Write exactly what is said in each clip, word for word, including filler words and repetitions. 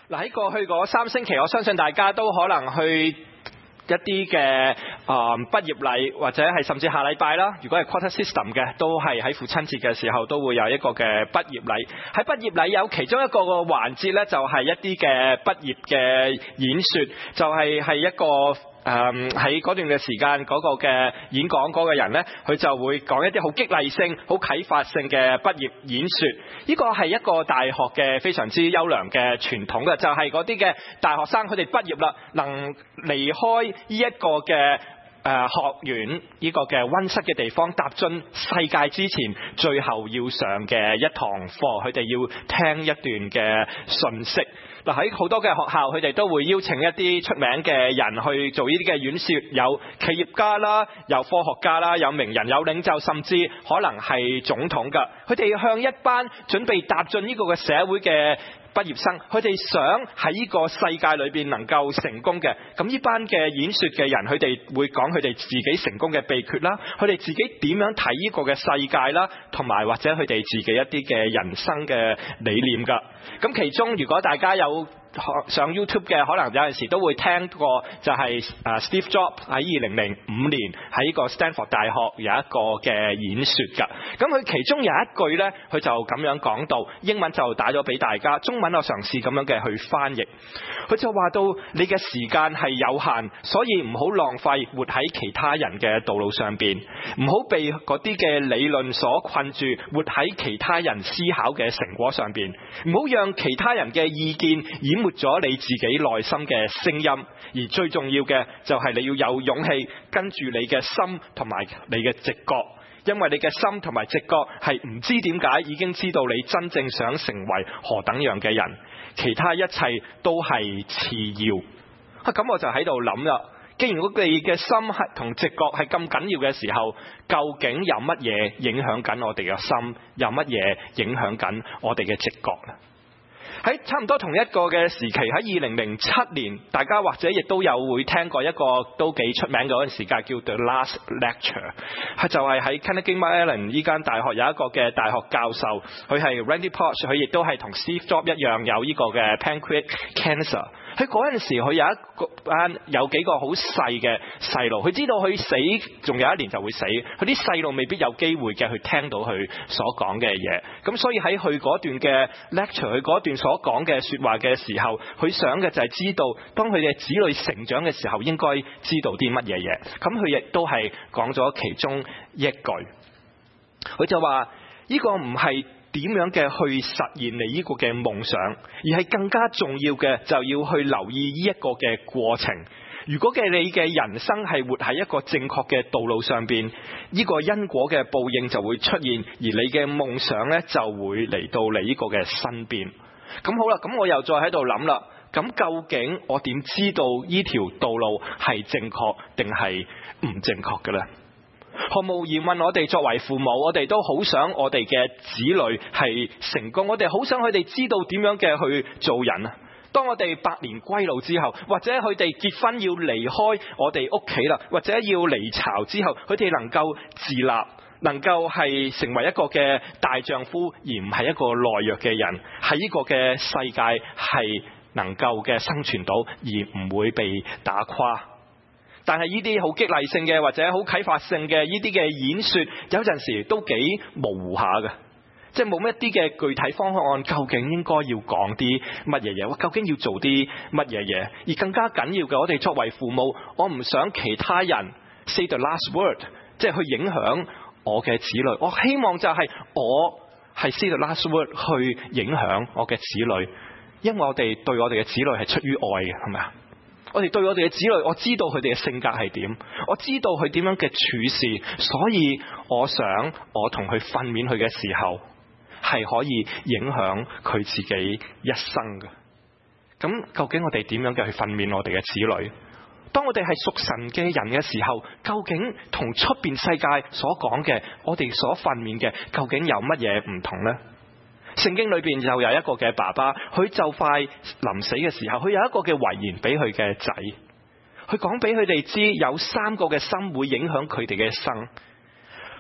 嗱，喺過去嗰三星期，我相信大家都可能去一啲嘅啊畢業禮，或者係甚至下禮拜啦。如果係 Quarter System 嘅，都係喺父親節嘅時候都會有一個嘅畢業禮。喺畢業禮有其中一個個環節呢，就係一啲嘅畢業嘅演說，就係係一個。誒喺嗰段嘅時間嗰個嘅演講嗰個人呢，佢就會講一啲好激勵性、好啟發性嘅畢業演說。呢個係一個大學嘅非常之優良嘅傳統嘅，就係嗰啲嘅大學生佢哋畢業啦，能離開呢一個嘅誒學院呢個嘅溫室嘅地方，踏進世界之前，最後要上嘅一堂課，佢哋要聽一段嘅信息。嗱，喺好多嘅學校，佢哋都會邀請一啲出名嘅人去做呢啲嘅演說，有企業家啦，有科學家啦，有名人，有領袖，甚至可能係總統㗎。佢哋向一班準備踏進呢個嘅社會嘅畢業生，佢哋想喺呢個世界裏邊能夠成功嘅。咁呢班嘅演說嘅人，佢哋會講佢哋自己成功嘅秘訣啦，佢哋自己點樣睇呢個嘅世界啦，同埋或者佢哋自己一啲嘅人生嘅理念㗎。咁其中如果大家有上 YouTube 嘅，可能有陣時都會聽過，就係 Steve Jobs 喺二零零五年喺呢個 Stanford 大學有一個嘅演說㗎。咁佢其中有一句呢，佢就咁樣講到，英文就打咗俾大家，中文我嘗試咁樣嘅去翻譯。佢就話到你嘅時間係有限，所以唔好浪費活喺其他人嘅道路上邊，唔好被嗰啲嘅理論所困住，活喺其他人思考嘅成果上邊，唔好讓其他人嘅意見淹沒咗你自己內心嘅聲音。而最重要嘅就係你要有勇氣跟住你嘅心同埋你嘅直覺，因為你嘅心同埋直覺係唔知點解已經知道你真正想成為何等樣嘅人，其他一切都係次要。咁、啊、我就喺度諗啦，既然我哋嘅心係同直覺係咁緊要嘅時候，究竟有乜嘢影響緊我哋嘅心，有乜嘢影響緊我哋嘅直覺呢？喺差唔多同一個嘅時期，喺二零零七年，大家或者亦都有會聽過一個都幾出名嘅嗰陣時間叫 The Last Lecture， 係就係喺 Carnegie Mellon 呢間大學有一個嘅大學教授，佢係 Randy Pausch， 佢亦都係同 Steve Jobs 一樣有呢個嘅 pancreatic cancer。喺嗰陣時，佢有一個班有幾個好細嘅細路，佢知道佢死仲有一年就會死，佢啲細路未必有機會嘅去聽到佢所講嘅嘢。咁所以喺佢嗰段嘅 lecture， 佢嗰段所講嘅說話嘅時候，佢想嘅就係知道當佢嘅子女成長嘅時候應該知道啲乜嘢嘢。咁佢亦都係講咗其中一句，佢就話呢個唔係點樣嘅去實現你呢個嘅夢想，而係更加重要嘅就要去留意呢一個嘅過程。如果嘅你嘅人生係活喺一個正確嘅道路上邊，呢個因果嘅報應就會出現，而你嘅夢想呢就會嚟到你呢個嘅身邊。咁好啦，咁我又再喺度諗啦，咁究竟我點知道呢條道路係正確定係唔正確嘅呢？毫無疑問，我哋作為父母，我哋都好想我哋嘅子女係成功，我哋好想佢哋知道點樣嘅去做人啊！當我哋百年歸老之後，或者佢哋結婚要離開我哋屋企啦，或者要離巢之後，佢哋能夠自立，能夠係成為一個嘅大丈夫，而唔係一個懦弱嘅人，喺呢個嘅世界係能夠嘅生存到，而唔會被打垮。但係呢啲好激勵性嘅或者好啟發性嘅呢啲嘅演說，有陣時都幾模糊下嘅，即係冇乜一啲嘅具體方案，究竟應該要講啲乜嘢嘢，我究竟要做啲乜嘢嘢？而更加緊要嘅，我哋作為父母，我唔想其他人 say the last word， 即係去影響我嘅子女。我希望就係我係 say the last word 去影響我嘅子女，因為我哋對我哋嘅子女係出於愛嘅，係咪啊？我哋對我哋嘅子女，我知道佢哋嘅性格係點，我知道佢點樣嘅處事，所以我想我同佢訓勉佢嘅時候，係可以影響佢自己一生嘅。咁究竟我哋點樣嘅去訓勉我哋嘅子女？當我哋係屬神嘅人嘅時候，究竟同出邊世界所講嘅，我哋所訓勉嘅，究竟有乜嘢唔同呢？聖經裏邊就有一個嘅爸爸，佢就快臨死嘅時候，佢有一個嘅遺言俾佢嘅仔，佢講俾佢哋知有三個嘅心會影響佢哋嘅一生。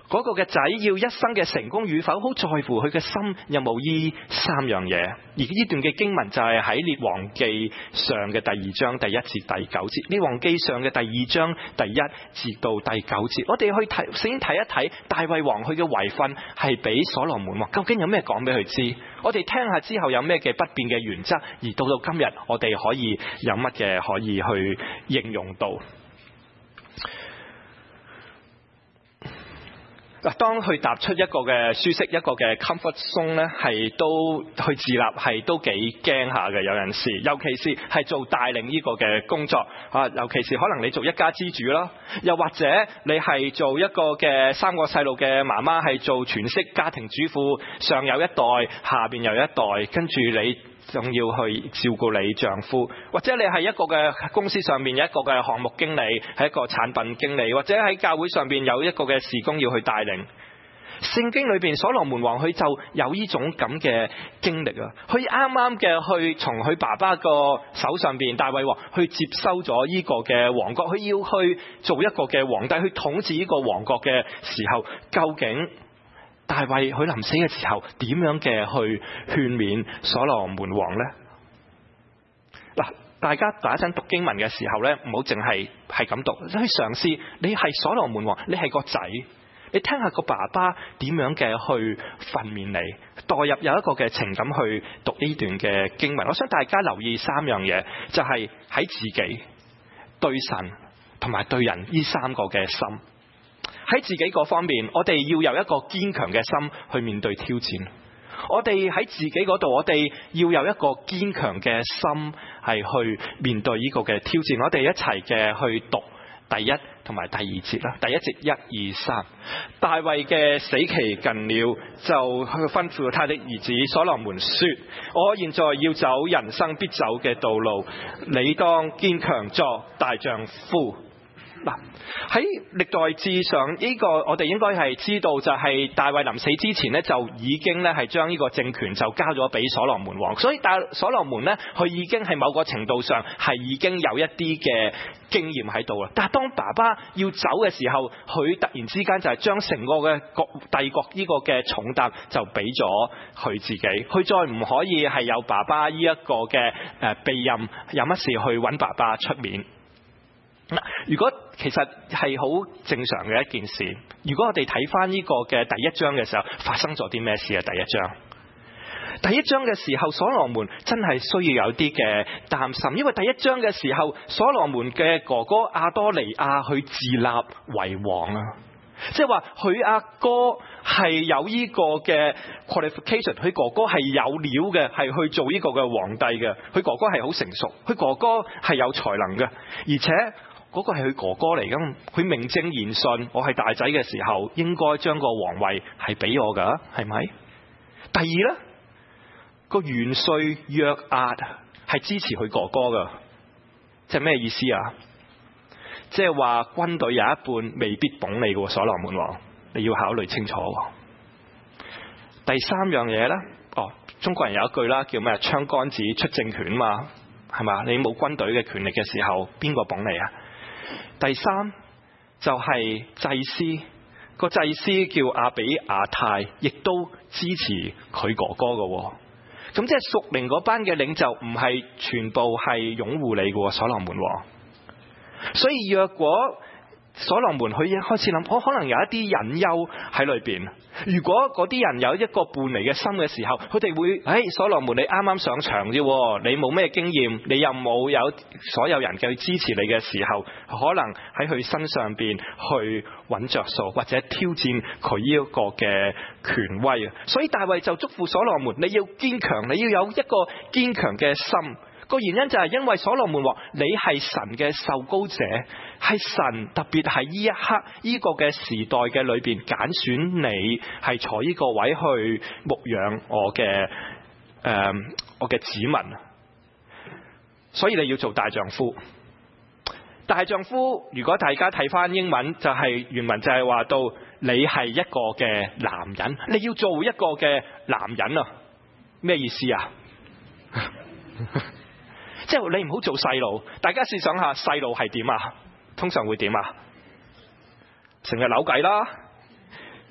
嗰個嘅仔要一生嘅成功與否，好在乎佢嘅心有冇依三樣嘢。而呢段嘅經文就係喺列王記上嘅第二章第一至第九節，列王記上嘅第二章第一至到第九節，我哋去睇先睇一睇大衛王佢嘅遺訓係俾所羅門王，究竟有咩講俾佢知？我哋聽下之後有咩嘅不變嘅原則，而到到今日我哋可以有乜嘅可以去應用到。嗱，當佢踏出一個嘅舒適一個嘅 comfort zone 咧，係都去自立係都幾驚下嘅，有陣時，尤其是係做帶領呢個嘅工作啊，尤其是可能你做一家之主啦，又或者你係做一個嘅三個細路嘅媽媽，係做全職家庭主婦，上有一代，下邊又一代，跟住你仲要去照顧你丈夫，或者你係一個嘅公司上面有一個嘅項目經理，係一個產品經理，或者喺教會上邊有一個嘅事工要去帶領。聖經裏邊所羅門王佢就有呢種咁嘅經歷啊，佢啱啱嘅去從佢爸爸個手上邊大衛王去接收咗呢個嘅王國，佢要去做一個嘅皇帝去統治呢個王國嘅時候，究竟大衛佢臨死嘅時候點樣嘅去勸勉所羅門王呢？嗱，大家第一陣讀經文嘅時候呢，唔好淨係係咁讀，去嘗試你係所羅門王，你係個仔，你聽下個爸爸點樣嘅去訓勉你，代入有一個嘅情感去讀呢段嘅經文。我想大家留意三樣嘢，就係喺自己、對神同埋對人呢三個嘅心。喺自己嗰方面，我哋要有一個堅強嘅心去面對挑戰。我哋喺自己嗰度，我哋要有一個堅強嘅心係去面對呢個嘅挑戰。我哋一齊嘅去讀第一同埋第二節啦。第一節一二三，大衛嘅死期近了，就去吩咐他的兒子所羅門說：我現在要走人生必走嘅道路，你當堅強作大丈夫。嗱，喺歷代志上呢個我哋應該係知道，就係大衛臨死之前呢，就已經咧係將呢個政權就交咗俾所羅門王，所以大所羅門呢，佢已經係某個程度上係已經有一啲嘅經驗喺度啦。但係當爸爸要走嘅時候，佢突然之間就係將成個嘅國帝國呢個嘅重擔就俾咗佢自己，佢再唔可以係有爸爸呢一個嘅誒庇任，有乜事去揾爸爸出面。如果其實係好正常嘅一件事，如果我哋睇翻呢個嘅第一章嘅時候，發生咗啲咩事啊？第一章，第一章嘅時候，所羅門真係需要有啲嘅擔心，因為第一章嘅時候，所羅門嘅哥哥亞多尼亞去自立為王啊，即係話佢阿哥係有呢個嘅 qualification， 佢哥哥係有料嘅，係去做呢個嘅皇帝嘅，佢哥哥係好成熟，佢哥哥係有才能嘅，而且嗰個係佢哥哥嚟㗎，佢名正言順，我係大仔嘅時候，應該將個皇位係俾我㗎，係咪？第二呢，個元帥約押係支持佢哥哥㗎，即係咩意思啊？即係話軍隊有一半未必捧你㗎，所羅門王，你要考慮清楚。第三樣嘢呢，哦，中國人有一句啦，叫咩？槍桿子出政權嘛，係嘛？你冇軍隊嘅權力嘅時候，邊個捧你啊？第三就係祭司，個祭司叫亞比亞太，亦都支持佢哥哥嘅。咁即係屬靈嗰班嘅領袖唔係全部係擁護你嘅，所羅門王。所以若果所羅門佢一開始諗，我可能有一啲隱憂喺裏邊。如果嗰啲人有一個叛離嘅心嘅時候，佢哋會，哎，所羅門你啱啱上場啫，你冇咩經驗，你又冇有所有人嘅支持你嘅時候，可能喺佢身上邊去揾着數，或者挑戰佢呢一個嘅權威啊。所以大衛就囑咐所羅門，你要堅強，你要有一個堅強嘅心。個原因就係因為所羅門話你係神嘅受膏者，係神特別係呢一刻呢個嘅時代嘅裏邊揀選你係坐呢個位去牧養我嘅誒、呃、我嘅子民，所以你要做大丈夫。大丈夫如果大家睇翻英文就係、是、原文就係話到你係一個嘅男人，你要做一個嘅男人啊，咩意思啊？即係你唔好做細路，大家試想下細路係點啊？通常會點啊？成日扭計啦，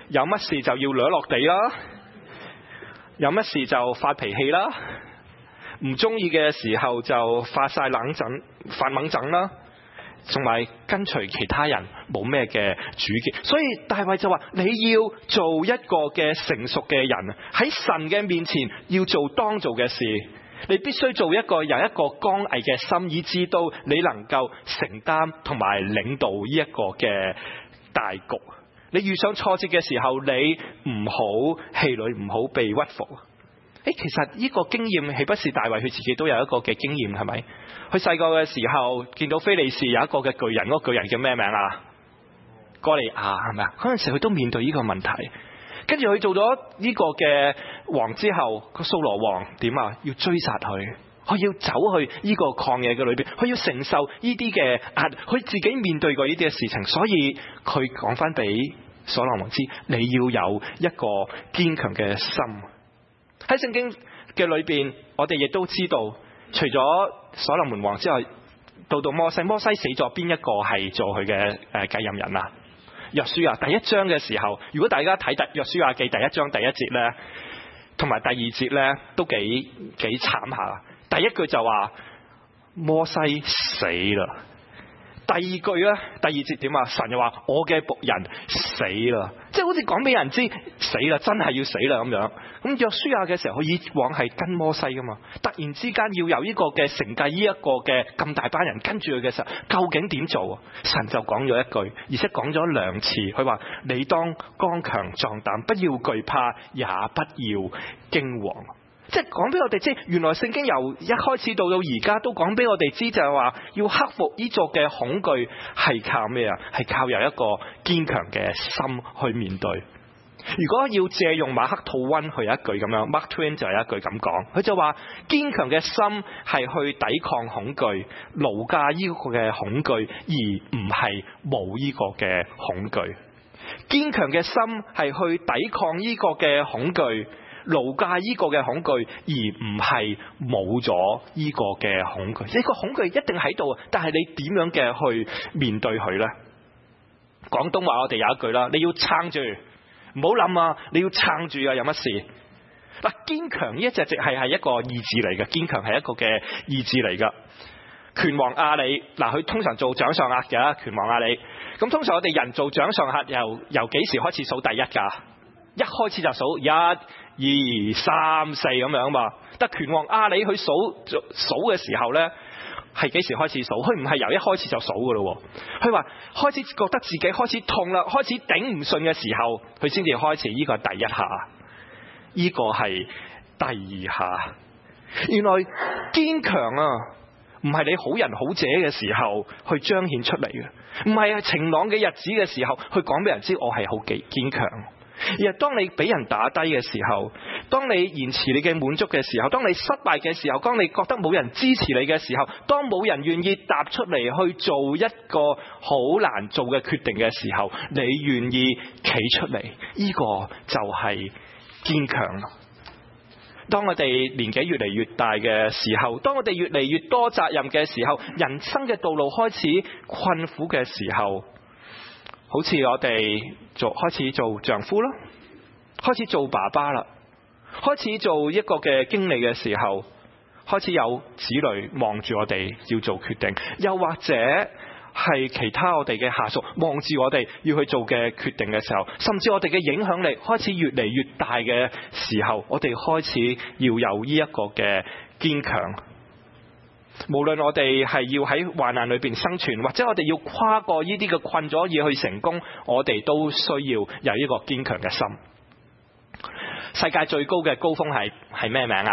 有乜事就要掠落地啦，有乜事就發脾氣啦，唔中意嘅時候就發晒冷震、發猛震啦，同埋跟隨其他人冇咩嘅主見。所以大衛就話：你要做一個嘅成熟嘅人，喺神嘅面前要做當做嘅事。你必須做一個有一個剛毅嘅心，以知道你能夠承擔同埋領導呢一個嘅大局。你遇上挫折嘅時候，你唔好氣餒，唔好被屈服。誒，其實呢個經驗豈不是大衛佢自己都有一個嘅經驗，係咪？佢細個嘅時候見到非利士有一個嘅巨人，嗰個巨人叫咩名啊？哥利亞，係咪啊？嗰陣時佢都面對呢個問題。跟住佢做咗呢個嘅王之後，個掃羅王點啊？要追殺佢，佢要走去呢個曠野嘅裏邊，佢要承受呢啲嘅壓力，佢自己面對過呢啲嘅事情，所以佢講翻俾所羅門知，你要有一個堅強嘅心。喺聖經嘅裏邊，我哋亦都知道，除咗所羅門王之外，到到摩西，摩西死咗，邊一個係做佢嘅誒繼任人啊？約書亞第一章嘅時候，如果大家睇《約書亞記》第一章第一節呢，同埋第二節呢，都幾幾慘下。第一句就話摩西死啦，第二句呢，第二節點啊？神又話我嘅僕人死啦，即係好似講俾人知死啦，真係要死啦咁樣。咁約書亞嘅時候，佢以往係跟摩西噶嘛，突然之間要有呢個嘅承繼呢一個嘅咁大班人跟住佢嘅時候，究竟點做啊？神就講咗一句，而且講咗兩次，佢話你當剛強壯膽，不要懼怕，也不要驚惶。即係講俾我哋知，原來聖經由一開始到到而家都講俾我哋知，就係話要克服呢種嘅恐懼係靠咩啊？係靠有一個堅強嘅心去面對。如果要借用馬克吐溫去有一句咁樣 ，Mark Twain 就有一句咁講，佢就話堅強嘅心係去抵抗恐懼，奴駕呢個嘅恐懼，而唔係冇呢個嘅恐懼。堅強嘅心係去抵抗呢個嘅恐懼，奴駕呢個嘅恐懼，而唔係冇咗呢個嘅恐懼。呢個恐懼一定喺度，但係你點樣嘅去面對佢呢？廣東話我哋有一句啦，你要撐住。唔好諗啊！你要撐住啊！有乜事？嗱，堅強呢一隻字係係一個意志嚟嘅，堅強係一個嘅意志嚟噶。拳王亞里嗱，佢通常做掌上壓嘅，拳王亞里。咁通常我哋人做掌上壓，由由幾時開始數第一噶？一開始就數一、二、三、四咁樣嘛。但拳王亞里佢數數嘅時候呢，係幾時開始數？佢唔係由一開始就數噶咯。佢話開始覺得自己開始痛啦，開始頂唔順嘅時候，佢先至開始。呢個係第一下，呢個係第二下。原來堅強啊，唔係你好人好者嘅時候去彰顯出嚟嘅，唔係晴朗嘅日子嘅時候去講俾人知我係好堅堅強。而係當你俾人打低嘅時候，當你延遲你嘅滿足嘅時候，當你失敗嘅時候，當你覺得冇人支持你嘅時候，當冇人願意踏出嚟去做一個好難做嘅決定嘅時候，你願意企出嚟，呢個就係堅強。當我哋年紀越嚟越大嘅時候，當我哋越嚟越多責任嘅時候，人生嘅道路開始困苦嘅時候，好似我哋做開始做丈夫啦，開始做爸爸啦，開始做一個嘅經理嘅時候，開始有子女望住我哋要做決定，又或者係其他我哋嘅下屬望住我哋要去做嘅決定嘅時候，甚至我哋嘅影響力開始越嚟越大嘅時候，我哋開始要有呢一個嘅堅強。無論我哋係要喺患難裏邊生存，或者我哋要跨過呢啲嘅困阻而去成功，我哋都需要有一個堅強嘅心。世界最高嘅高峰係係咩名啊？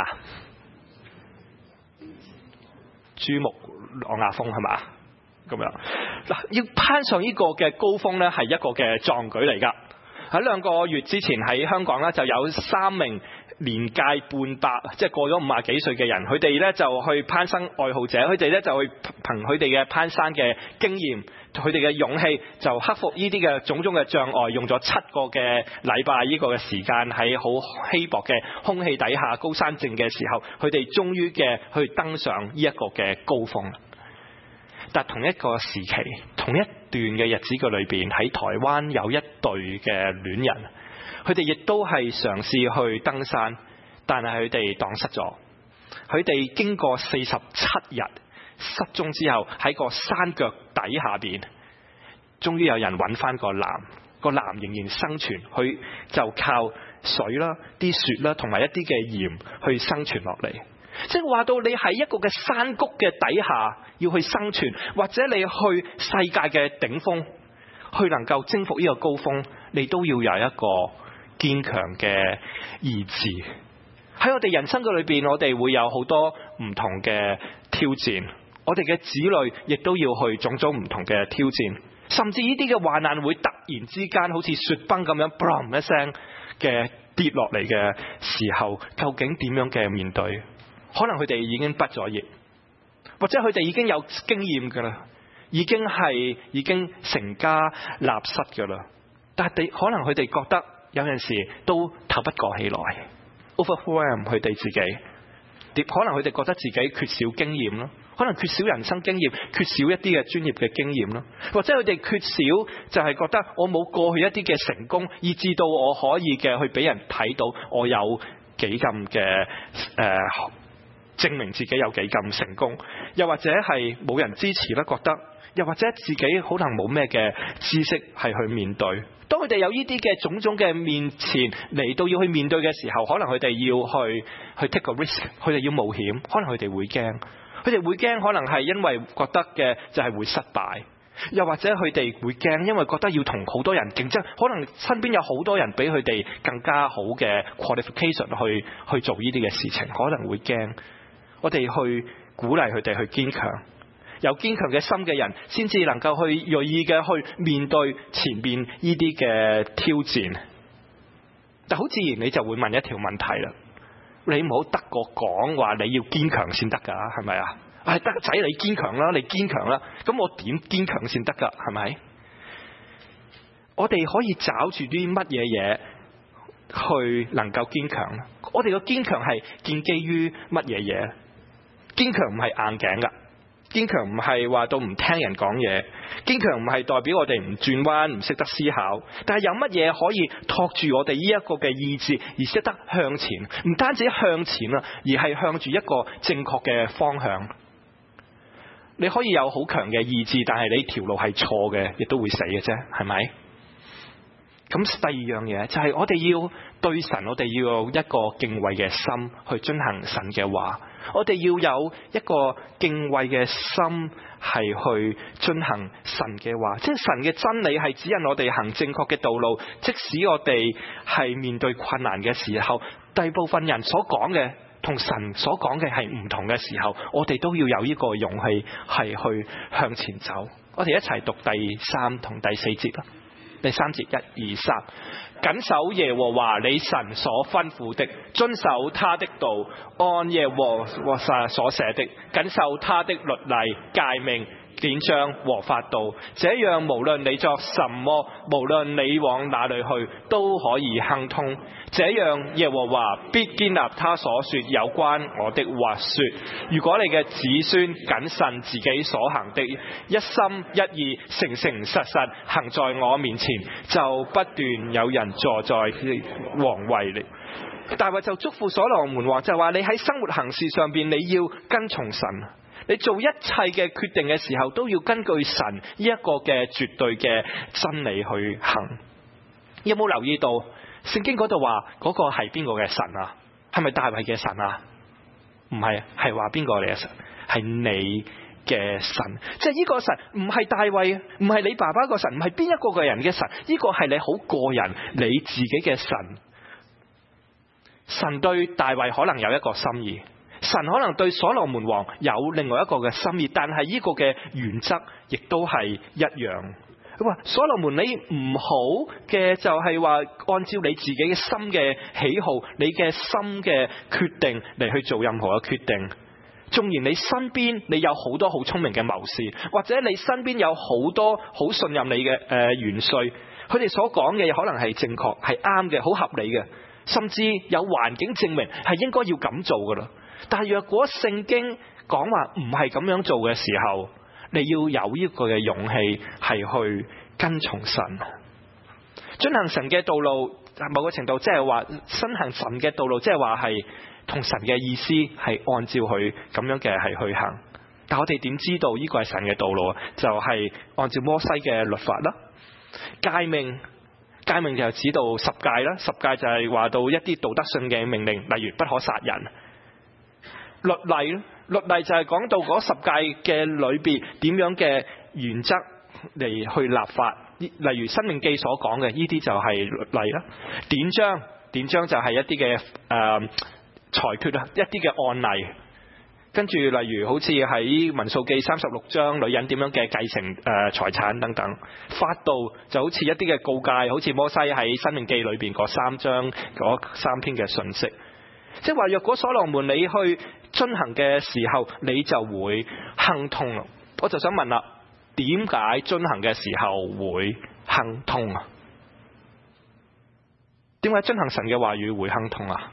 珠穆朗瑪峰係嘛？咁樣嗱，要攀上呢個嘅高峰呢，係一個嘅壯舉嚟噶。喺兩個月之前喺香港呢，就有三名年屆半百，即係過咗五廿幾歲嘅人，佢哋呢就去攀登愛好者，佢哋呢就去憑佢哋嘅攀山嘅經驗，佢哋嘅勇氣，就克服呢啲嘅種種嘅障礙，用咗七個嘅禮拜呢個嘅時間，喺好稀薄嘅空氣底下高山症嘅時候，佢哋終於嘅去登上呢一個嘅高峰。但同一個時期，同一段嘅日子嘅裏邊，喺台灣有一對嘅戀人， 佢哋亦都係嘗試去登山，但係佢哋蕩失咗。佢哋經過四十七日失蹤之後，喺個山腳底下邊，終於有人揾翻個男，個男仍然生存，佢就靠水啦、啲雪啦，同埋一啲嘅鹽去生存落嚟。即係話到你喺一個嘅山谷嘅底下要去生存，或者你去世界嘅頂峰，去能夠征服呢個高峰，你都要有一個堅強嘅意志。喺我哋人生嘅裏邊，我哋會有好多唔同嘅挑戰，我哋嘅子女亦都要去種種唔同嘅挑戰，甚至呢啲嘅患難會突然之間好似雪崩咁樣 boom 一聲嘅跌落嚟嘅時候，究竟點樣嘅面對？可能佢哋已經畢咗業，或者佢哋已經有經驗噶啦，已經係已經成家立室噶啦，但係可能佢哋覺得有陣時都透不過氣來 ，overwhelm 佢哋自己，可能佢哋覺得自己缺少經驗咯，可能缺少人生經驗，缺少一啲嘅專業嘅經驗咯，或者佢哋缺少就係覺得我冇過去一啲嘅成功，以至到我可以嘅去俾人睇到我有幾咁嘅誒證明自己有幾咁成功，又或者係冇人支持啦，覺得又或者自己可能冇咩嘅知識係去面對。當佢哋有呢啲嘅種種嘅面前嚟到要去面對嘅時候，可能佢哋要去去 take a risk， 佢哋要冒險，可能佢哋會驚，佢哋會驚，可能係因為覺得嘅就係會失敗，又或者佢哋會驚，因為覺得要同好多人競爭，可能身邊有好多人比佢哋更加好嘅 qualification 去去做呢啲嘅事情，可能會驚。我哋去鼓勵佢哋去堅強，有堅強嘅心嘅人先至能夠去銳意嘅去面對前面呢啲嘅挑戰。但好自然你就會問一條問題啦，你唔好得個講話你要堅強先得噶，係咪啊？唉，得仔你堅強啦，你堅強啦，咁我點堅強先得噶？係咪？我哋可以找住啲乜嘢嘢去能夠堅強？我哋個堅強係建基於乜嘢嘢？堅強唔係硬頸噶，堅強唔係話到唔聽人講嘢，堅強唔係代表我哋唔轉彎，唔識得思考。但係有乜嘢可以托住我哋呢一個嘅意志，而識得向前？唔單止向前啦，而係向住一個正確嘅方向。你可以有好強嘅意志，但係你條路係錯嘅，亦都會死嘅啫，係咪？咁第二樣嘢就係我哋要對神，我哋要有一個敬畏嘅心去遵行神嘅話。我哋要有一個敬畏嘅心係去遵行神嘅話，即係神嘅真理係指引我哋行正確嘅道路。即使我哋係面對困難嘅時候，大部分人所講嘅同神所講嘅係唔同嘅時候，我哋都要有呢個勇氣係去向前走。我哋一齊讀第三同第四節啦。第三節，一二三，謹守耶和華你神所吩咐的，遵守他的道，按耶和華所寫的，謹守他的律例、誡命、典章和法度，這樣無論你作什麼，無論你往哪裏去，都可以亨通。這樣耶和華必堅立他所說有關我的話說，如果你嘅子孫謹慎自己所行的，一心一意誠誠實實行在我面前，就不斷有人坐在王位裏。大衛就囑咐所羅門王，就話你喺生活行事上邊，你要跟從神，你做一切嘅決定嘅時候，都要根據神呢一個嘅絕對嘅真理去行。有冇留意到聖經嗰度話嗰個係邊個嘅神啊？係咪大衛嘅神啊？唔係，係話邊個嚟嘅神？係你嘅神，即係呢個神唔係大衛，唔係你爸爸個神，唔係邊一個嘅人嘅神，呢個係你好個人你自己嘅神。神對大衛可能有一個心意，神可能對所羅門王有另外一個嘅心意，但係呢個嘅原則亦都係一樣。佢話所羅門，你唔好嘅就係話按照你自己嘅心嘅喜好，你嘅心嘅決定嚟去做任何嘅決定。縱然你身邊你有好多好聰明嘅謀士，或者你身邊有好多好信任你嘅誒元帥，佢哋所講嘅可能係正確、係啱嘅、好合理嘅，甚至有環境證明係應該要咁做噶啦。但係若果聖經講話唔係咁樣做嘅時候，你要有呢個嘅勇氣係去跟從神，遵行神嘅道路， 某個程度即係話遵行神嘅道路，即係話係同神嘅意思係按照佢咁樣嘅係去行。但我哋點知道呢個係神嘅道路啊？就係、是、按照摩西嘅律法啦。誡命，誡命就指到十誡啦。十誡就係話到一啲道德上嘅命令，例如不可殺人。律例，律例就係講到嗰十誡嘅裏邊點樣嘅原則嚟去立法。例如申命記所講嘅呢啲就係律例啦。典章，典章就係一啲嘅誒裁決啊，一啲嘅案例。跟住例如好似喺民數記三十六章，女人點樣嘅繼承誒、呃、財產等等。法度就好似一啲嘅告誡，好似摩西喺申命記裏邊嗰三章嗰三篇嘅信息。即係話若果所羅門你去遵行嘅時候，你就會亨通。我就想問啦，點解遵行嘅時候會亨通啊？點解遵行神嘅話語會亨通啊？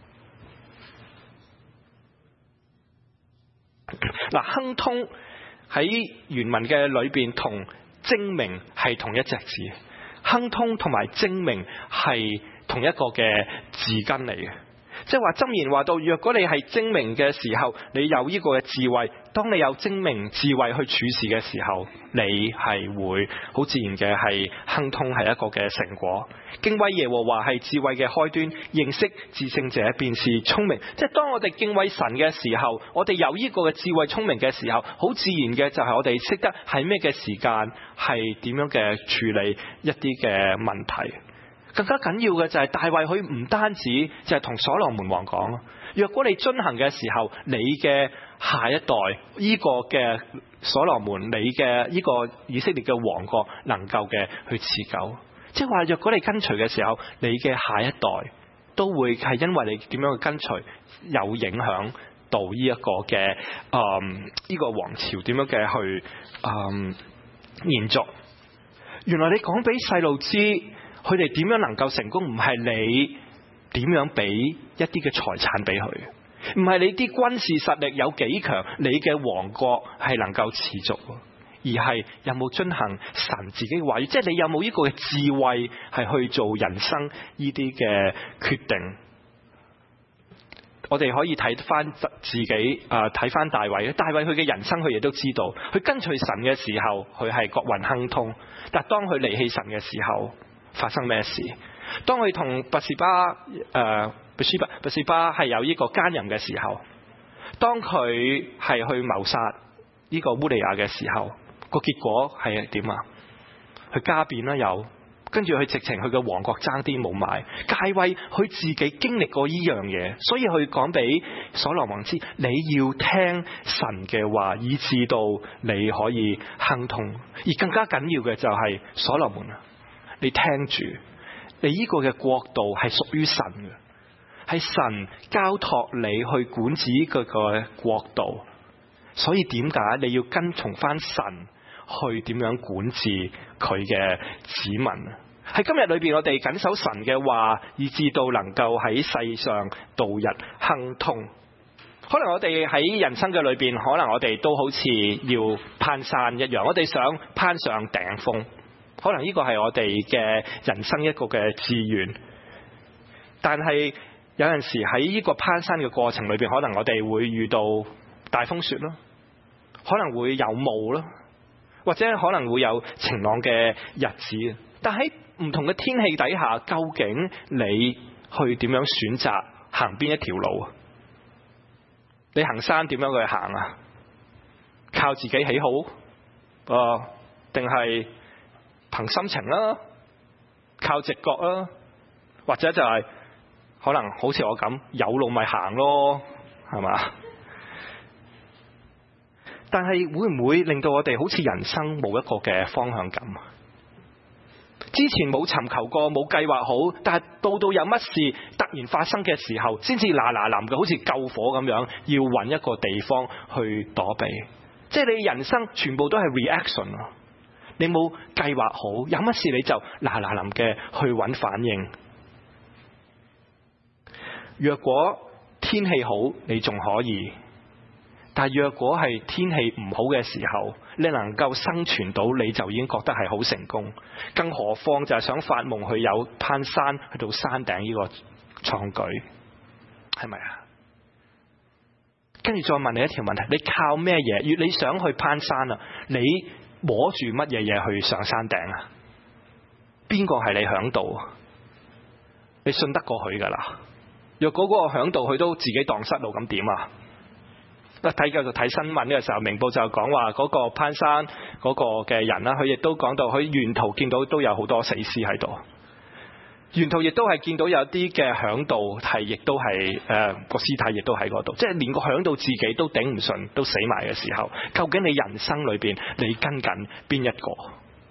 嗱，亨通喺原文嘅裏邊同精明係同一隻字，亨通同埋精明係同一個嘅字根嚟嘅。即係話箴言話到，若果你係精明嘅時候，你有呢個嘅智慧，當你有精明智慧去處事嘅時候，你係會好自然嘅係亨通，係一個嘅成果。敬畏耶和華係智慧嘅開端，認識至聖者便是聰明。即係當我哋敬畏神嘅時候，我哋有呢個嘅智慧聰明嘅時候，好自然嘅就係我哋識得喺咩嘅時間係點樣嘅處理一啲嘅問題。更加緊要嘅就係大衛佢唔單止就係同所羅門王講，若果你遵行嘅時候，你嘅下一代呢個嘅所羅門，你嘅呢個以色列嘅王國能夠嘅去持久。即係話若果你跟隨嘅時候，你嘅下一代都會係因為你點樣去跟隨有影響到呢一個嘅誒呢個王朝點樣嘅去誒、嗯、延續。原來你講俾細路知佢哋點樣能夠成功，唔係你點樣俾一啲嘅財產俾佢，唔係你啲軍事實力有幾強，你嘅王國係能夠持續，而係有冇遵行神自己嘅話語，即係你有冇呢個嘅智慧係去做人生呢啲嘅決定。我哋可以睇翻自己誒，睇翻大衛，大衛佢嘅人生佢亦都知道，佢跟隨神嘅時候佢係國運亨通，但係當佢離棄神嘅時候發生咩事？當佢同拔示巴誒，拔示巴拔示巴係有呢個奸淫嘅時候，當佢係去謀殺呢個烏利亞嘅時候，個結果係點啊？佢家變啦，有跟住佢直情佢嘅王國爭啲冇埋。大衛佢自己經歷過呢樣嘢，所以佢講俾所羅門知，你要聽神嘅話，以致到你可以亨通。而更加緊要嘅就係所羅門啊，你聽住，你呢個嘅國度係屬於神嘅，係神交託你去管治呢個嘅國度，所以點解你要跟從翻神去點樣管治佢嘅子民啊？喺今日裏邊，我哋謹守神嘅話，以致到能夠喺世上度日亨通。可能我哋喺人生嘅裏邊，可能我哋都好似要攀山一樣，我哋想攀上頂峰。可能呢個係我哋嘅人生一個嘅志願，但係有陣時喺呢個攀山嘅過程裏邊，可能我哋會遇到大風雪咯，可能會有霧咯，或者可能會有晴朗嘅日子。但喺唔同嘅天氣底下，究竟你去點樣選擇行邊一條路啊？你行山點樣去行啊？靠自己喜好，誒，定係憑心情啦，靠直覺啦，或者就係可能好似我咁有路咪行咯，係嘛？但係會唔會令到我哋好似人生冇一個嘅方向感？之前冇尋求過，冇計劃好，但係到到有乜事突然發生嘅時候，先至嗱嗱臨嘅，好似救火咁樣，要揾一個地方去躲避。即係你人生全部都係 reaction 啊！你冇計劃好，有乜事你就嗱嗱臨嘅去揾反應。若果天氣好，你仲可以； 但係若果係天氣唔好嘅時候，你能夠生存到，你就已經覺得係好成功。更何況就係想發夢去有攀山去到山頂呢個創舉，係咪啊？跟住再問你一條問題，你靠咩嘢？越你想去攀山啊，你摸住乜嘢嘢去上山頂啊？邊個係你響度？你信得過佢噶啦？若果嗰個響度佢都自己蕩失路，咁點啊？睇繼續睇新聞嘅時候，明報就講話嗰個攀山嗰個嘅人啦，佢亦都講到佢沿途見到都有好多死屍喺度，沿途亦都係見到有啲嘅響度係亦都係誒個屍體亦都喺嗰度，即係連個響度自己都頂唔順都死埋嘅時候，究竟你人生裏邊你跟緊邊一個？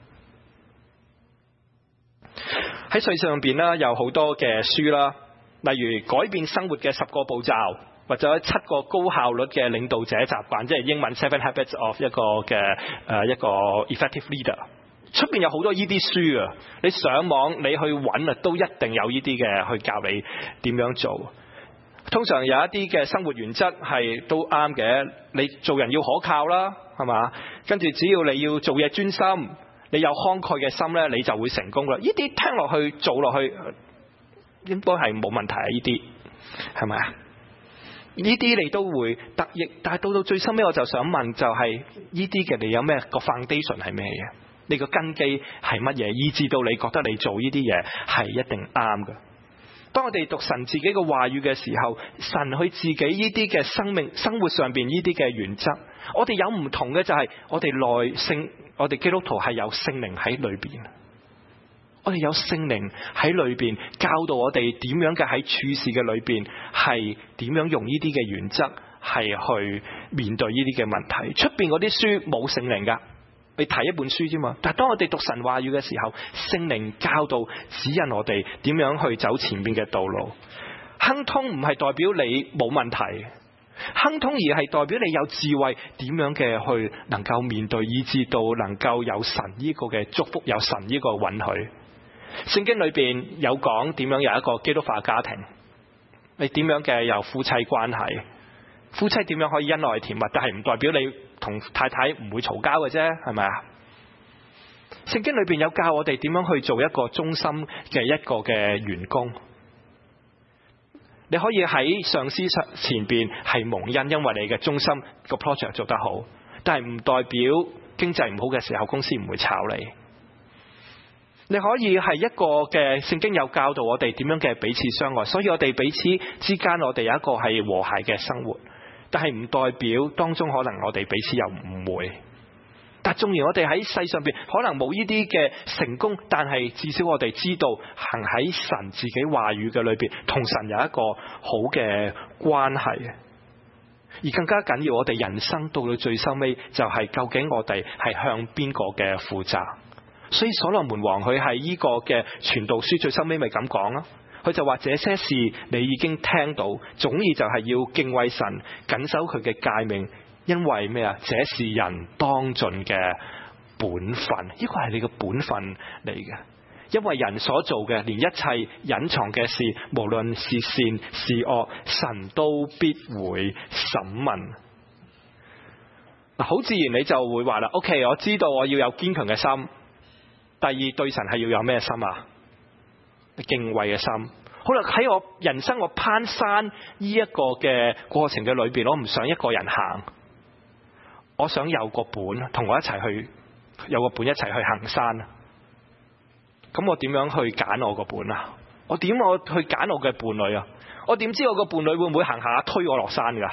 喺世上邊啦，有好多嘅書啦，例如改變生活嘅十個步驟，或者七個高效率嘅領導者習慣，即係英文 Seven Habits of 一個嘅誒一個 effective leader。出邊有好多呢啲書啊，你上網你去揾啊，都一定有呢啲嘅去教你點樣做。通常有一啲嘅生活原則係都啱嘅，你做人要可靠啦，係嘛？跟住只要你要做嘢專心，你有慷慨嘅心呢，你就會成功啦。呢啲聽落去做落去應該係冇問題啊！呢啲係咪啊？呢啲你都會得益，但係到到最深尾我就想問，就係呢啲嘅你有咩個 foundation 係咩嘢？你個根基係乜嘢？以至到你覺得你做呢啲嘢係一定啱嘅。當我哋讀神自己嘅話語嘅時候，神佢自己呢啲嘅生命生活上邊呢啲嘅原則，我哋有唔同嘅就係我哋內聖，我哋基督徒係有聖靈喺裏邊，我哋有聖靈喺裏邊教導我哋點樣嘅喺處事嘅裏邊係點樣用呢啲嘅原則係去面對呢啲嘅問題。出邊嗰啲書冇聖靈噶。你睇一本書啫嘛，但係當我哋讀神話語嘅時候，聖靈教導指引我哋點樣去走前面嘅道路。亨通唔係代表你冇問題，亨通而係代表你有智慧，點樣嘅去能夠面對，以至到能夠有神呢個嘅祝福，有神呢個允許。聖經裏邊有講點樣有一個基督化家庭，你點樣嘅有夫妻關係，夫妻點樣可以恩愛甜蜜，但係唔代表你同太太唔會嘈交嘅啫，係咪啊？聖經裏邊有教我哋點樣去做一個忠心嘅一個嘅員工。你可以喺上司前邊係蒙恩，因為你嘅忠心個 project 做得好，但係唔代表經濟唔好嘅時候公司唔會炒你。你可以係一個嘅聖經有教導我哋點樣嘅彼此相愛，所以我哋彼此之間我哋有一個係和諧嘅生活。但係唔代表當中可能我哋彼此有誤會，但縱然我哋喺世上邊可能冇呢啲嘅成功，但係至少我哋知道行喺神自己話語嘅裏邊，同神有一個好嘅關係。而更加緊要，我哋人生到到最收尾就係究竟我哋係向邊個嘅負責。所以所羅門王佢係呢個嘅傳道書最收尾咪咁講咯。佢就話這些事你已經聽到，總意就係要敬畏神，謹守佢嘅誡命，因為咩啊？這是人當盡嘅本分，呢個係你嘅本分嚟嘅。因為人所做嘅，連一切隱藏嘅事，無論是善是惡，神都必會審問。嗱，好自然你就會話啦 ，OK， 我知道我要有堅強嘅心。第二，對神係要有咩心啊？敬畏嘅心。好啦，喺我人生我攀山呢一個嘅過程嘅裏邊，我唔想一個人行，我想有個伴同我一齊去，有個伴一齊去行山。咁我點樣去揀我個伴啊？我點我去揀我嘅伴侶啊？我點知我個伴侶會唔會行下推我落山噶？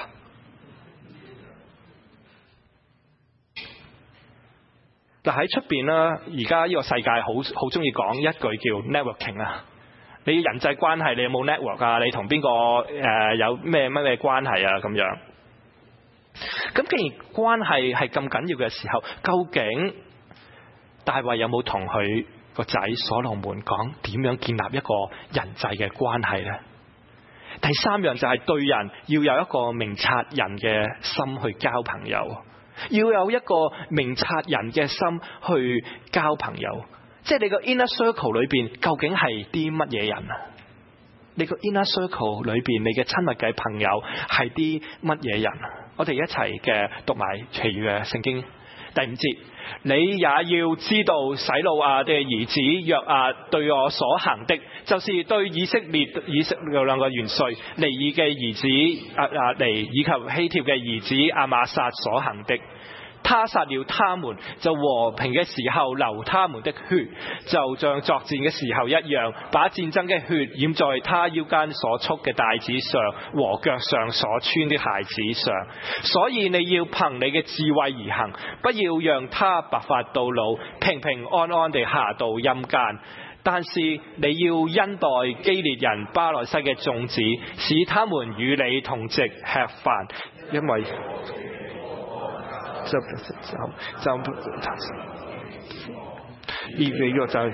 嗱，喺出邊啦，而家呢個世界好好中意講一句叫 networking 啊。你人際關係，你有冇 network 啊？你同邊個誒有咩乜咩關係啊？咁樣。咁既然關係係咁緊要嘅時候，究竟大衛有冇同佢個仔所羅門講點樣建立一個人際嘅關係呢？第三樣就係對人要有一個明察人嘅心去交朋友，要有一個明察人嘅心去交朋友。即係你個 inner circle 裏邊究竟係啲乜嘢人啊？你個 inner circle 裏邊你嘅親密嘅朋友係啲乜嘢人啊？ 我哋一齊嘅讀埋其餘嘅聖經第五節。你也要知道洗魯亞的兒子約押對我所行的，就是對以色列以色列兩個元帥尼爾嘅兒子亞亞尼以及希帖嘅兒子亞瑪撒所行的。他殺了他們，就和平嘅時候流他們的血，就像作戰嘅時候一樣，把戰爭嘅血染在他腰間所束嘅帶子上和腳上所穿的鞋子上。所以你要憑你嘅智慧而行，不要讓他白髮到老，平平安安地下到陰間。但是你要恩待基列人巴來西嘅眾子，使他們與你同席吃飯，因為就就就呢個就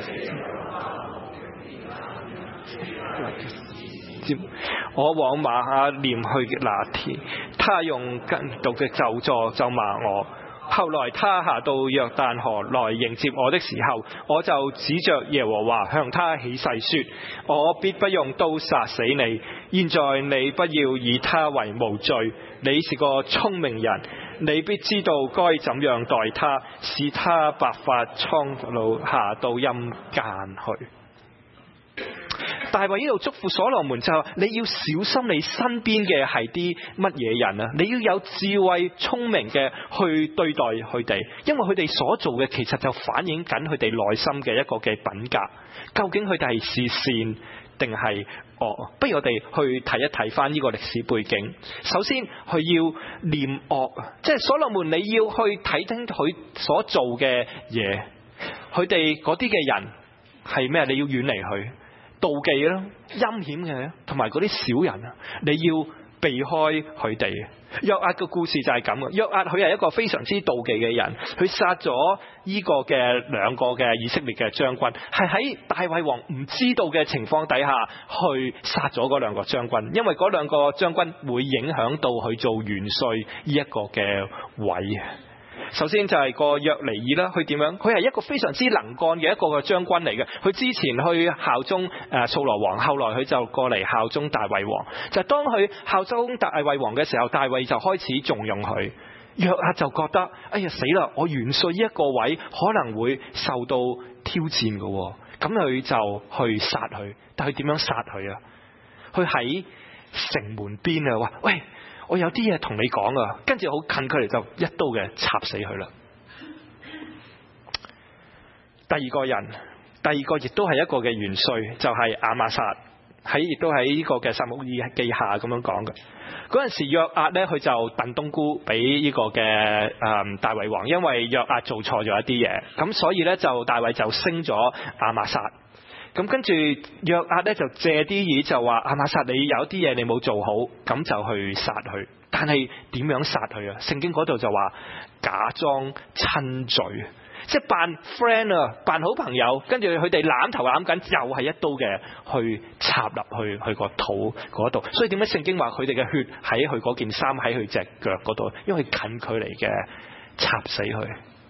我往馬哈念去那天，他用跟毒嘅咒詛咒罵我。後來他下到約旦河來迎接我的時候，我就指着耶和華向他起誓說：我必不用刀殺死你。現在你不要以他為無罪，你是個聰明人，你必知道該怎樣待他，使他白髮蒼老下到陰間去。大衛呢度祝福所羅門就話：你要小心你身邊嘅係啲乜嘢人啊！你要有智慧聰明嘅去對待佢哋，因為佢哋所做嘅其實就反映緊佢哋內心嘅一個嘅品格。究竟佢哋係是善定係惡？不如我哋去睇一睇翻呢個歷史背景。首先，佢要念惡，即係所羅門你要去睇聽佢所做嘅嘢，佢哋嗰啲嘅人係咩？你要遠離佢。妒忌啦、陰險嘅，同埋嗰啲小人啊，你要避開佢哋。約押嘅故事就係咁嘅。約押佢係一個非常之妒忌嘅人，佢殺咗呢個嘅兩個嘅以色列嘅將軍，係喺大衛王唔知道嘅情況底下去殺咗嗰兩個將軍，因為嗰兩個將軍會影響到佢做元帥呢一個嘅位。首先就係個約尼爾啦，佢點樣？佢係一個非常之能幹嘅一個嘅將軍嚟嘅。佢之前去效忠誒掃羅王，後來佢就過嚟效忠大衛王。就係當佢效忠大衛王嘅時候，大衛就開始重用佢。約押就覺得，哎呀死啦！我元帥呢一個位可能會受到挑戰嘅，咁佢就去殺佢。但係點樣殺佢啊？佢喺城門邊啊，話喂！我有啲嘢同你講啊，跟住好近距離就一刀嘅插死佢啦。第二個人，第二個亦都係一個嘅元帥，就係亞瑪撒，喺亦都喺呢個嘅撒母耳記下咁樣講嘅。嗰陣時約押呢，佢就燉冬菇俾呢個嘅誒、嗯、大衛王，因為約押做錯咗一啲嘢，咁所以呢，就大衛就升咗亞瑪撒。咁跟住約押咧就借啲嘢就話亞瑪撒，你有啲嘢你冇做好，咁就去殺佢。但係點樣殺佢啊？聖經嗰度就話假裝親嘴，即係扮 friend 啊，扮好朋友，跟住佢哋攬頭攬緊，又係一刀嘅去插入去佢個肚嗰度。所以點解聖經話佢哋嘅血喺佢嗰件衫喺佢隻腳嗰度？因為近距離嘅插死佢。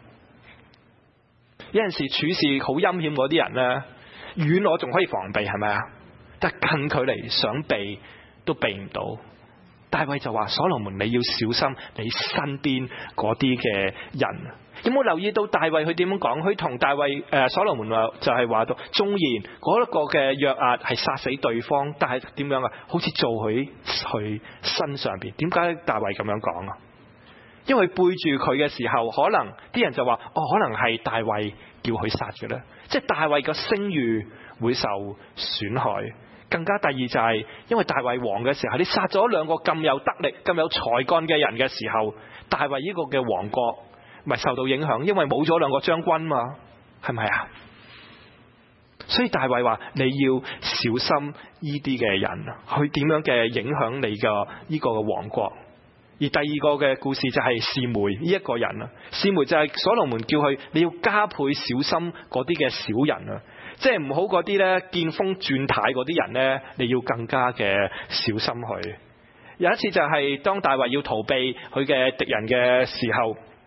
有陣時處事好陰險嗰啲人咧，遠我仲可以防備，係咪啊？但近距離想避都避唔到。大衛就話：所羅門，你要小心你身邊嗰啲嘅人。有冇留意到大衛佢點樣講？佢同大衛誒、呃、所羅門話就係話到，縱然嗰一個嘅約押係殺死對方，但係點樣啊？好似做喺佢身上邊。點解大衛咁樣講啊？因為背住佢嘅時候，可能啲人就話：哦，可能係大衛叫佢殺嘅咧。即係大衛嘅聲譽會受損害。更加第二就係，因為大衛王嘅時候，你殺咗兩個咁有得力、咁有才幹嘅人嘅時候，大衛呢個嘅王國咪受到影響，因為冇咗兩個將軍嘛，係咪啊？所以大衛話你要小心呢啲嘅人，去點樣嘅影響你嘅呢個嘅王國。而第二個嘅故事就係示每呢一個人啊，示每就係所羅門叫佢你要加倍小心嗰啲嘅小人啊。即係唔好嗰啲咧見風轉軚嗰啲人咧，你要更加嘅小心佢。有一次就係當大衛要逃避佢嘅敵人嘅時候，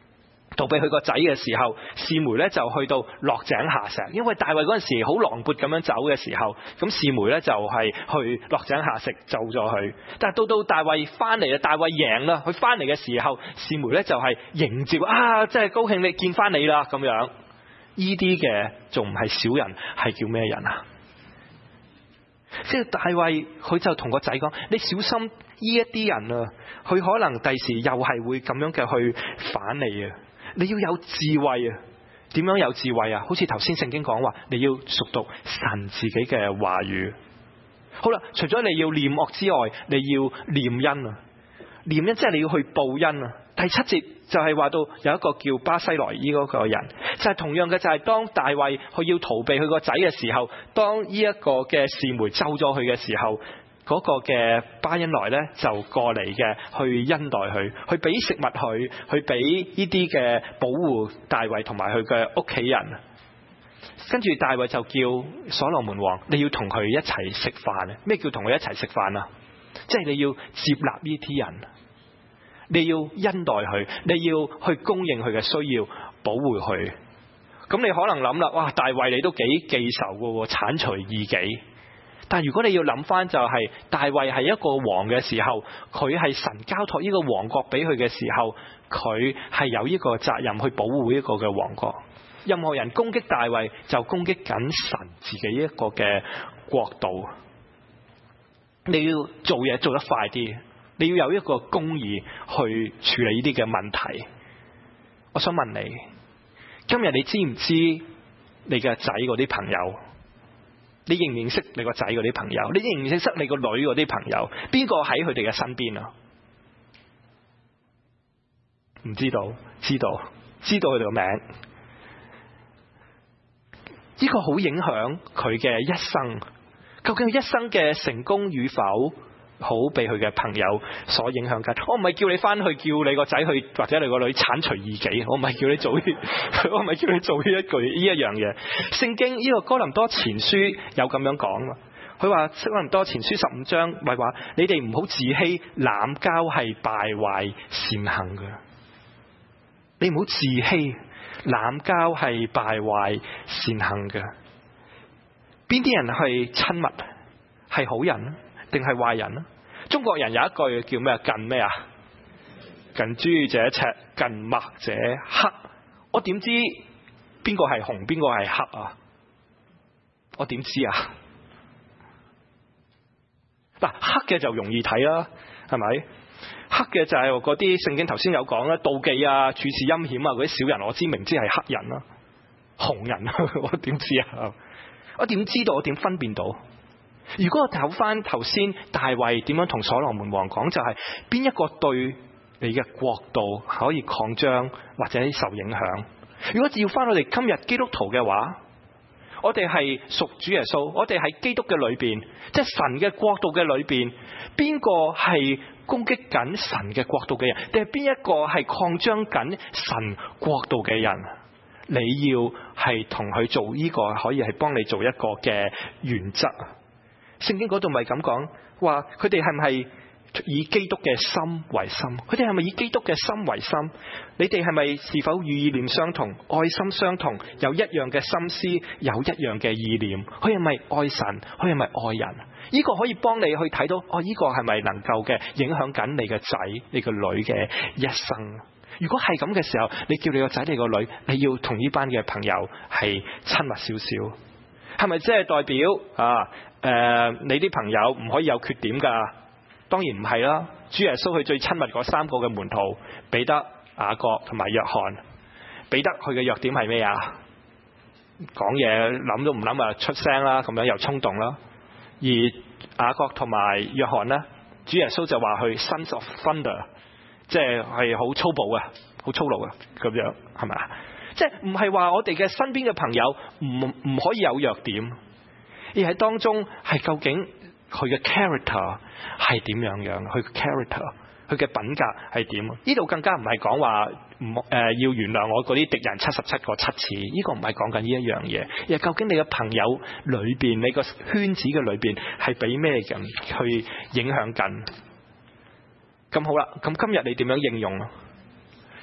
逃避佢個仔嘅時候，示每咧就去到落井下石，因為大衛嗰陣時好狼狽咁樣走嘅時候，咁示每咧就係去落井下石救咗佢。但係到到大衛翻嚟啊，大衛贏啦，佢翻嚟嘅時候，示每咧就係迎接啊，真係高興你見翻你啦咁樣。呢啲嘅仲唔係小人，係叫咩人啊？即係大衛佢就同個仔講：你小心呢一啲人啊，佢可能第時又係會咁樣嘅去反你啊！你要有智慧啊！點樣有智慧啊？好似頭先聖經講話，你要熟讀神自己嘅話語。好啦，除咗你要念惡之外，你要念恩啊！念恩即係你要去報恩啊！第七節就係話到有一個叫巴西萊伊嗰個人，就係、是、同樣嘅，就係當大衛佢要逃避佢個仔嘅時候，當呢一個嘅示每咒咗佢嘅時候，嗰、那個嘅巴恩萊呢就過嚟嘅去恩待佢，去俾食物佢，去俾呢啲嘅保護大衛同埋佢嘅屋企人。跟住大衛就叫所羅門王，你要同佢一齊食飯。咩叫同佢一齊食飯啊？即係你要接納呢啲人。你要恩待佢，你要去供應佢嘅需要，保護佢。咁你可能諗啦，哇，大衛你都幾記仇嘅，鏟除異己。但係如果你要諗翻就係、是、大衛係一個王嘅時候，佢係神交託呢個王國俾佢嘅時候，佢係有呢個責任去保護呢個嘅王國。任何人攻擊大衛，就攻擊緊神自己一個嘅國度。你要做嘢做得快啲。你要有一個公義去處理呢啲嘅問題。我想問你，今日你知唔知你嘅仔嗰啲朋友？你認唔認識你個仔嗰啲朋友？你認唔認識你個女嗰啲朋友？邊個喺佢哋嘅身邊啊？唔知道，知道，知道佢哋個名。呢個好影響佢嘅一生。究竟佢一生嘅成功與否？好被佢嘅朋友所影響緊。我唔係叫你翻去叫你個仔去或者你個女鏟除異己，我唔係叫你做呢，我唔係叫你做呢一句呢一樣嘢。聖經呢個哥林多前書有咁樣講，佢話哥林多前書十五章咪話你哋唔好自欺，濫交係敗壞善行嘅。你唔好自欺，濫交係敗壞善行嘅。邊啲人係親密，係好人定係壞人啊？中國人有一句叫咩？近咩啊？近朱者赤，近墨者黑。我點知邊個係紅，邊個係黑啊？我點知啊？嗱，黑嘅就容易睇啦，係咪？黑嘅就係嗰啲聖經頭先有講啦，妒忌啊、處事陰險啊嗰啲小人，我知明知係黑人啦，紅人啊，我點知啊？我點知道？我點分辨到？如果我睇翻頭先大衛點樣同所羅門王講，就係、是、邊一個對你嘅國度可以擴張或者受影響？如果照翻我哋今日基督徒嘅話，我哋係屬主耶穌，我哋喺基督嘅裏邊，即係神嘅國度嘅裏邊，邊個係攻擊緊神嘅國度嘅人，定係邊一個係擴張緊神國度嘅人？你要係同佢做呢、這個，可以係幫你做一個嘅原則。聖經嗰度咪咁講，話佢哋係唔係以基督嘅心為心？佢哋係咪以基督嘅心為心？你哋係咪是否意念相同、愛心相同，有一樣嘅心思，有一樣嘅意念？佢係咪愛神？佢係咪愛人？呢、這個可以幫你去睇到，哦，呢、這個係咪能夠嘅影響緊你嘅仔、你個女嘅一生？如果係咁嘅時候，你叫你個仔、你個女，你要同呢班嘅朋友係親密少少，係咪即係代表啊？誒、呃，你啲朋友唔可以有缺點噶？當然唔係啦。主耶穌佢最親密嗰三個嘅門徒，彼得、雅各同埋約翰。彼得佢嘅弱點係咩啊？講嘢諗都唔諗啊，出聲啦，咁樣又衝動啦。而雅各同埋約翰呢，主耶穌就話佢 sons of thunder， 即係係好粗暴嘅，好粗魯嘅咁樣，係咪啊？即係唔係話我哋嘅身邊嘅朋友唔唔可以有弱點？而喺當中係究竟佢嘅 character 係點樣樣？佢嘅 character，佢嘅品格係點？呢度更加唔係講話唔誒要原諒我嗰啲敵人七十七個七次，呢、這個唔係講緊呢一樣嘢。而係究竟你嘅朋友裏邊，你個圈子嘅裏邊係俾咩人去影響緊？咁好啦，咁今日你點樣應用啊？今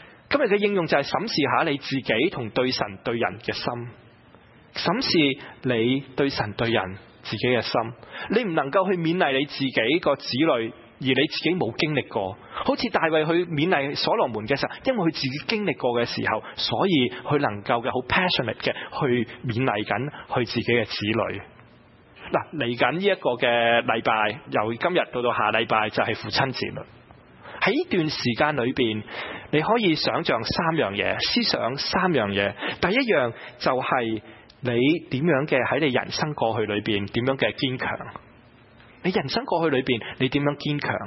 日嘅應用就係審視下你自己同對神對人嘅心，審視你對神對人自己嘅心。你唔能夠去勉勵你自己個子女，而你自己冇經歷過。好似大衛去勉勵所羅門嘅時候，因為佢自己經歷過嘅時候，所以佢能夠嘅好 passionate 嘅去勉勵緊佢自己嘅子女。嗱，嚟緊呢一個嘅禮拜，由今日到到下禮拜就係父親節啦。喺呢段時間裏邊，你可以想象三樣嘢，思想三樣嘢。第一樣就係你點樣嘅喺你人生過去裏邊點樣嘅堅強。你人生過去裏邊你點樣堅強？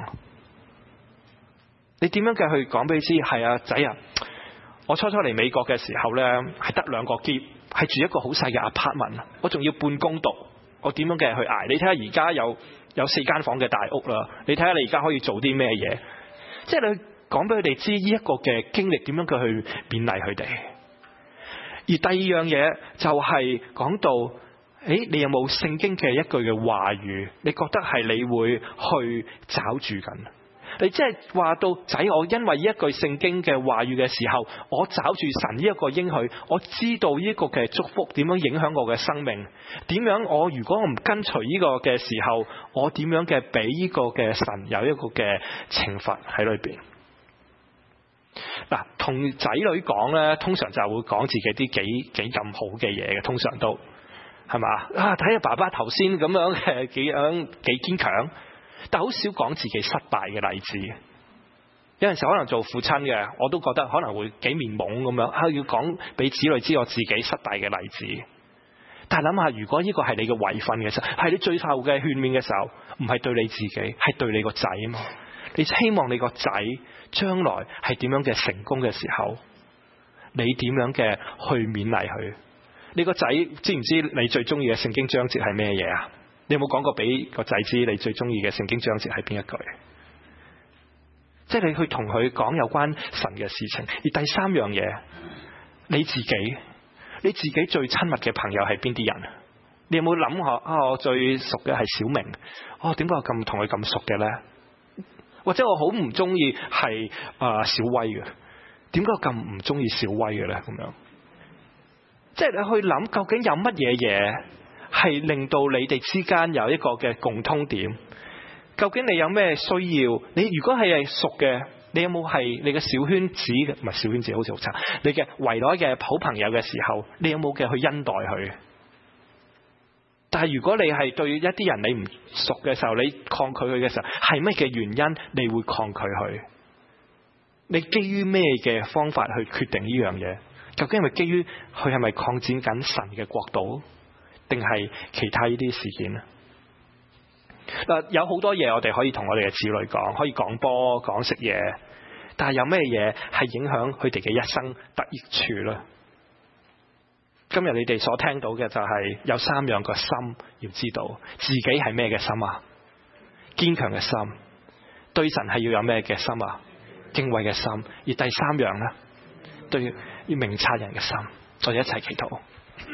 你點樣嘅去講俾你知？係啊，仔啊，我初初嚟美國嘅時候呢，係得兩個喼，係住一個好細嘅 apartment，我仲要半工讀，我點樣嘅去捱？你睇下而家有有四間房嘅大屋啦，你睇下你而家可以做啲咩嘢？即係你講俾佢哋知呢一個嘅經歷點樣嘅去勉勵佢哋。而第二樣嘢就係講到，誒，你有冇聖經嘅一句嘅話語？你覺得係你會去找住緊？你即係話到仔，我因為呢一句聖經嘅話語嘅時候，我找住神呢一個應許，我知道呢一個嘅祝福點樣影響我嘅生命？點樣我如果我唔跟隨呢個嘅時候，我點樣嘅俾呢個嘅神有一個嘅懲罰喺裏邊？嗱，同仔女講咧，通常就會講自己啲幾幾咁好嘅嘢嘅，通常都係嘛啊？睇下爸爸頭先咁樣嘅幾樣幾堅強。但好少講自己失敗嘅例子。有陣時可能做父親嘅，我都覺得可能會幾面懵咁樣啊，要講俾子女知我自己失敗嘅例子。但係諗下，如果呢個係你嘅遺訓嘅時候，係你最後嘅勸勉嘅時候，唔係對你自己，係對你個仔啊嘛。你希望你個仔將來係點樣嘅成功嘅時候，你點樣嘅去勉勵佢？你個仔知唔知你最中意嘅聖經章節係咩嘢啊？你有冇講過俾個仔知你最中意嘅聖經章節係邊一句？即係你去同佢講有關神嘅事情。而第三樣嘢，你自己，你自己最親密嘅朋友係邊啲人？你有冇諗下啊？我最熟嘅係小明，哦，點解我咁同佢咁熟嘅呢？或者我好唔中意係啊小威嘅，點解我咁唔中意小威嘅呢？咁樣，即係你去諗究竟有乜嘢嘢係令到你哋之間有一個嘅共通點？究竟你有咩需要？你如果係熟嘅，你有冇係你嘅小圈子嘅？唔係小圈子，好似好差。你嘅圍內嘅好朋友嘅時候，你有冇嘅去恩待佢？但係如果你係對一啲人你唔熟嘅時候，你抗拒佢嘅時候，係乜嘅原因你會抗拒佢？你基於咩嘅方法去決定呢樣嘢？究竟係咪基於佢係咪擴展緊神嘅國度？定係其他呢啲事件咧？嗱，有好多嘢我哋可以同我哋嘅子女講，可以講波講食嘢，但係有咩嘢係影響佢哋嘅一生得益處咧？今日你哋所聽到嘅就係有三樣個心，要知道自己係咩嘅心啊？堅強嘅心，對神係要有咩嘅心啊？敬畏嘅心。而第三樣咧，對要明察人嘅心。我哋一齊祈禱。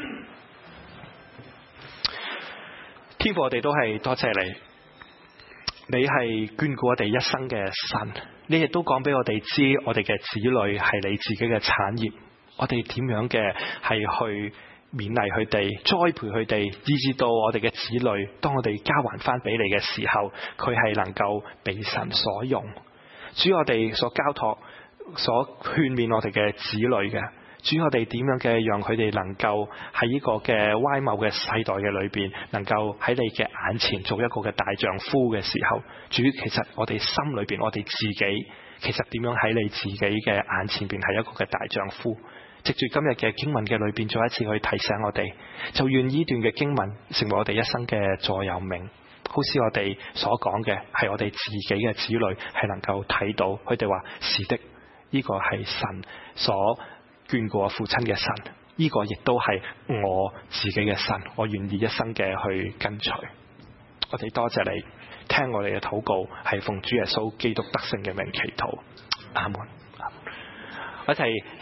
天父，我哋都係多謝你，你係眷顧我哋一生嘅神，你亦都講俾我哋知，我哋嘅子女係你自己嘅產業，我哋點樣嘅係去勉勵佢哋，栽培佢哋，以至到我哋嘅子女，當我哋交還翻俾你嘅時候，佢係能夠被神所用。主，我哋所交託、所勸勉我哋嘅子女嘅。主，我哋點樣嘅讓佢哋能夠喺呢個嘅歪謬嘅世代嘅裏邊，能夠喺你嘅眼前做一個嘅大丈夫嘅時候，主，其實我哋心裏邊，我哋自己其實點樣喺你自己嘅眼前邊係一個嘅大丈夫？藉住今日嘅經文嘅裏邊，再一次去提醒我哋，就願呢段嘅經文成為我哋一生嘅座右銘，好似我哋所講嘅，係我哋自己嘅子女係能夠睇到，佢哋話是的，呢個係神所眷顧我父親嘅神，呢個亦都係我自己嘅神，我願意一生嘅去跟隨。我哋多謝你聽我哋嘅禱告，係奉主耶穌基督得勝嘅名祈禱，阿門。我一齊。